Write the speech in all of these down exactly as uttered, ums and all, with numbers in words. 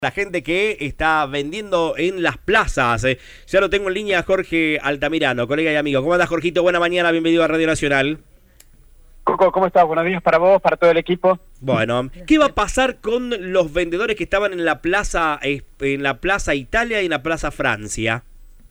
La gente que está vendiendo en las plazas. Eh. Ya lo tengo en línea Jorge Altamirano, colega y amigo. ¿Cómo andas, Jorgito? Buena mañana, bienvenido a Radio Nacional. Coco, ¿cómo estás? Buenos días para vos, para todo el equipo. Bueno, ¿qué va a pasar con los vendedores que estaban en la plaza, en la Plaza Italia y en la Plaza Francia?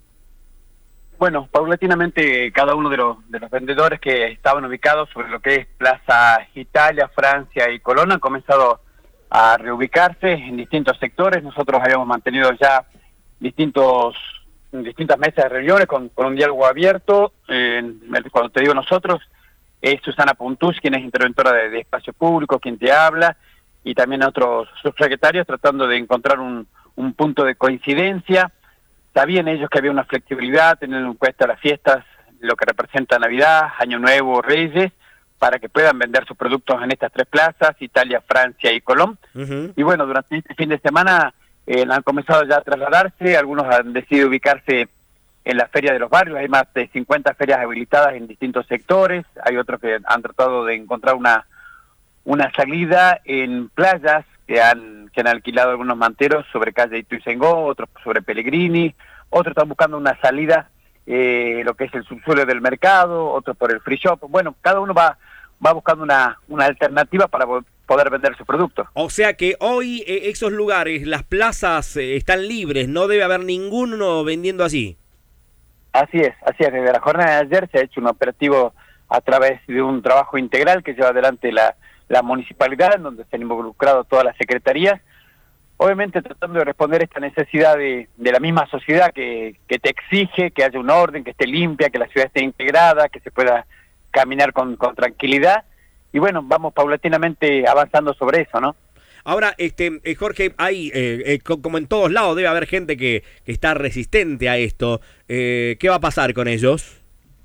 Bueno, paulatinamente cada uno de los, de los vendedores que estaban ubicados sobre lo que es Plaza Italia, Francia y Colón han comenzado a reubicarse en distintos sectores. Nosotros habíamos mantenido ya distintos distintas mesas de reuniones con, con un diálogo abierto. Eh, cuando te digo nosotros, es Susana Puntus, quien es interventora de, de Espacio Público, quien te habla, y también otros subsecretarios tratando de encontrar un, un punto de coincidencia. Sabían ellos que había una flexibilidad teniendo en cuenta las fiestas, lo que representa Navidad, Año Nuevo, Reyes, para que puedan vender sus productos en estas tres plazas, Italia, Francia y Colón. Uh-huh. Y bueno, durante este fin de semana eh, han comenzado ya a trasladarse, algunos han decidido ubicarse en la Feria de los Barrios, hay más de cincuenta ferias habilitadas en distintos sectores, hay otros que han tratado de encontrar una una salida en playas que han, que han alquilado algunos manteros sobre calle Ituzaingó, otros sobre Pellegrini, otros están buscando una salida, eh, lo que es el subsuelo del mercado, otros por el free shop. Bueno, cada uno va va buscando una, una alternativa para poder vender sus productos. O sea que hoy eh, esos lugares, las plazas eh, están libres, no debe haber ninguno vendiendo allí. Así es, así es. Desde la jornada de ayer se ha hecho un operativo a través de un trabajo integral que lleva adelante la, la municipalidad, en donde se han involucrado todas las secretarías, obviamente tratando de responder a esta necesidad de, de la misma sociedad que, que te exige que haya un orden, que esté limpia, que la ciudad esté integrada, que se pueda caminar con, con tranquilidad, y bueno, vamos paulatinamente avanzando sobre eso, ¿no? Ahora, este eh, Jorge, hay, eh, eh, como en todos lados, debe haber gente que, que está resistente a esto. Eh, ¿Qué va a pasar con ellos?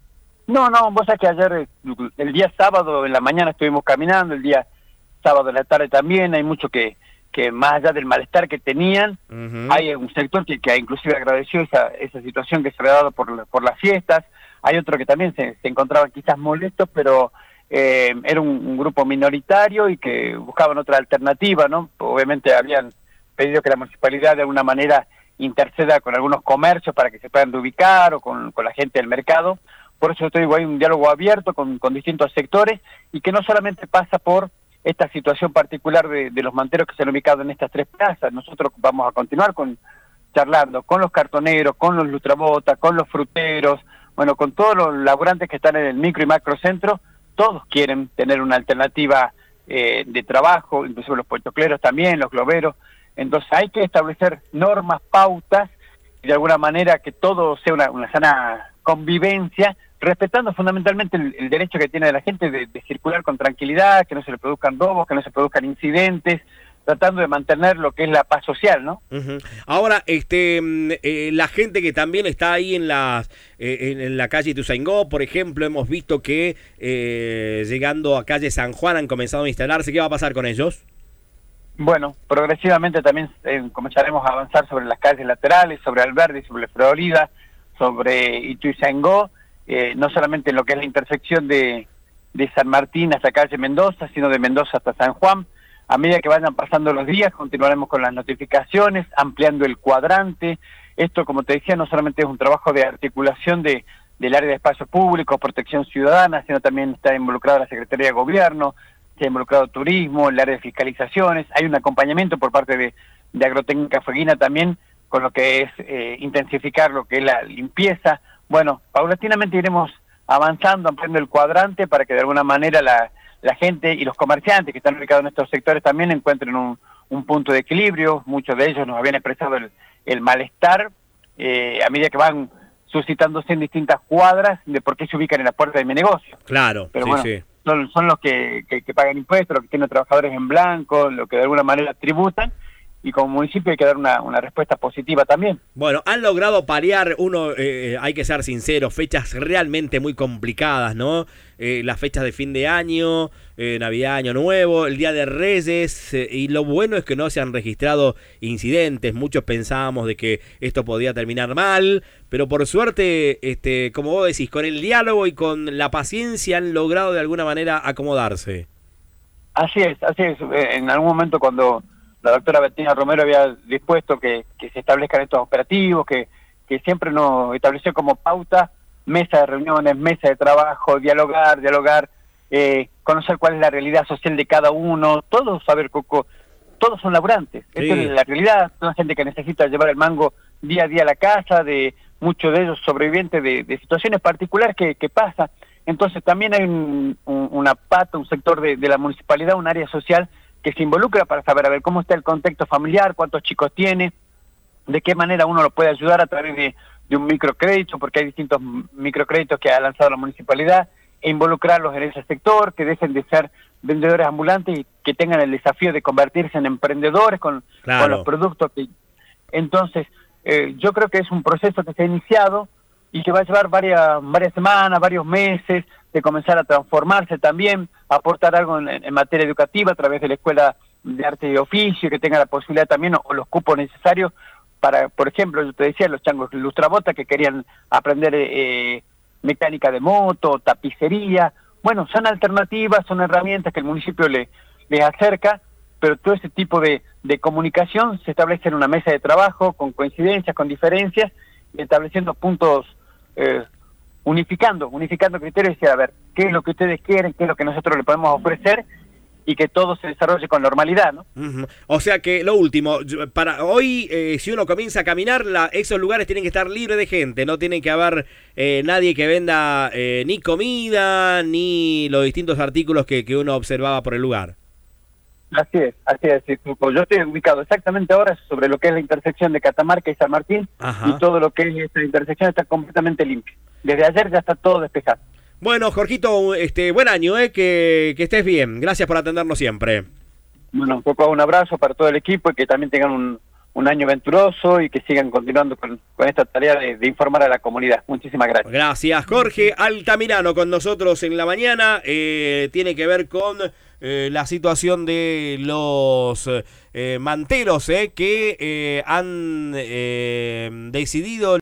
No, no, vos sabés que ayer, el día sábado en la mañana estuvimos caminando, el día sábado en la tarde también, hay mucho que, que más allá del malestar que tenían, uh-huh. Hay un sector que, que inclusive agradeció esa, esa situación que se había dado por, por las fiestas, hay otro que también se, se encontraban quizás molestos, pero eh, era un, un grupo minoritario y que buscaban otra alternativa, ¿no? Obviamente habían pedido que la municipalidad de alguna manera interceda con algunos comercios para que se puedan reubicar o con, con la gente del mercado. Por eso te digo, hay un diálogo abierto con, con distintos sectores y que no solamente pasa por esta situación particular de, de los manteros que se han ubicado en estas tres plazas. Nosotros vamos a continuar con charlando con los cartoneros, con los lustrabotas, con los fruteros, bueno, con todos los laburantes que están en el micro y macrocentro. Todos quieren tener una alternativa eh, de trabajo, inclusive los pochocleros también, los globeros. Entonces hay que establecer normas, pautas, y de alguna manera que todo sea una, una sana convivencia, respetando fundamentalmente el, el derecho que tiene la gente de, de circular con tranquilidad, que no se le produzcan robos, que no se produzcan incidentes, tratando de mantener lo que es la paz social, ¿no? Uh-huh. Ahora, este, eh, la gente que también está ahí en la, eh, en, en la calle Ituzaingó, por ejemplo, hemos visto que eh, llegando a calle San Juan han comenzado a instalarse. ¿Qué va a pasar con ellos? Bueno, progresivamente también eh, comenzaremos a avanzar sobre las calles laterales, sobre Alberdi, sobre Florida, sobre Ituzaingó, eh, no solamente en lo que es la intersección de, de San Martín hasta calle Mendoza, sino de Mendoza hasta San Juan. A medida que vayan pasando los días, continuaremos con las notificaciones, ampliando el cuadrante. Esto, como te decía, no solamente es un trabajo de articulación de, del área de espacio público, protección ciudadana, sino también está involucrada la Secretaría de Gobierno, se ha involucrado turismo, el área de fiscalizaciones. Hay un acompañamiento por parte de, de Agrotécnica Fueguina también, con lo que es eh, intensificar lo que es la limpieza. Bueno, paulatinamente iremos avanzando, ampliando el cuadrante para que de alguna manera la... la gente y los comerciantes que están ubicados en estos sectores también encuentren un, un punto de equilibrio. Muchos de ellos nos habían expresado el, el malestar eh, a medida que van suscitándose en distintas cuadras de por qué se ubican en la puerta de mi negocio. Claro, pero sí, bueno, sí. Son, son los que, que, que pagan impuestos, los que tienen trabajadores en blanco, los que de alguna manera tributan, y como municipio hay que dar una, una respuesta positiva también. Bueno, han logrado parear, uno, eh, hay que ser sincero, fechas realmente muy complicadas, ¿no? Eh, las fechas de fin de año, eh, Navidad, Año Nuevo, el Día de Reyes, eh, y lo bueno es que no se han registrado incidentes. Muchos pensábamos de que esto podía terminar mal, pero por suerte, este, como vos decís, con el diálogo y con la paciencia han logrado de alguna manera acomodarse. Así es, así es. En algún momento cuando la doctora Bettina Romero había dispuesto que, que se establezcan estos operativos, que, que siempre nos estableció como pauta mesa de reuniones, mesa de trabajo, dialogar, dialogar, eh, conocer cuál es la realidad social de cada uno, todos, saber, Coco, todos son laburantes, sí. Esta es la realidad, son gente que necesita llevar el mango día a día a la casa, de muchos de ellos sobrevivientes de, de situaciones particulares que, que pasan. Entonces también hay un, un, una pata, un sector de, de la municipalidad, un área social que se involucra para saber a ver cómo está el contexto familiar, cuántos chicos tiene, de qué manera uno lo puede ayudar a través de, de un microcrédito, porque hay distintos microcréditos que ha lanzado la municipalidad, e involucrarlos en ese sector, que dejen de ser vendedores ambulantes y que tengan el desafío de convertirse en emprendedores con, claro. con los productos que... Entonces, eh, yo creo que es un proceso que se ha iniciado y que va a llevar varias, varias semanas, varios meses, de comenzar a transformarse también, a aportar algo en, en materia educativa a través de la Escuela de Arte y Oficio, que tenga la posibilidad también, o, o los cupos necesarios para, por ejemplo, yo te decía, los changos lustrabota que querían aprender eh, mecánica de moto, tapicería. Bueno, son alternativas, son herramientas que el municipio le, les acerca, pero todo ese tipo de, de comunicación se establece en una mesa de trabajo, con coincidencias, con diferencias, y estableciendo puntos... Eh, unificando, unificando criterios y decir, a ver, qué es lo que ustedes quieren, qué es lo que nosotros le podemos ofrecer y que todo se desarrolle con normalidad, ¿no? Uh-huh. O sea que lo último, para hoy, eh, si uno comienza a caminar, la, esos lugares tienen que estar libres de gente, no tiene que haber eh, nadie que venda eh, ni comida, ni los distintos artículos que, que uno observaba por el lugar. Así es, así es. Yo estoy ubicado exactamente ahora sobre lo que es la intersección de Catamarca y San Martín. Ajá. Y todo lo que es esta intersección está completamente limpio. Desde ayer ya está todo despejado. Bueno, Jorgito, este, buen año, eh, que, que estés bien. Gracias por atendernos siempre. Bueno, un poco un abrazo para todo el equipo y que también tengan un, un año venturoso y que sigan continuando con, con esta tarea de, de informar a la comunidad. Muchísimas gracias. Gracias, Jorge Altamirano con nosotros en la mañana. Eh, tiene que ver con eh, la situación de los eh, manteros eh, que eh, han eh, decidido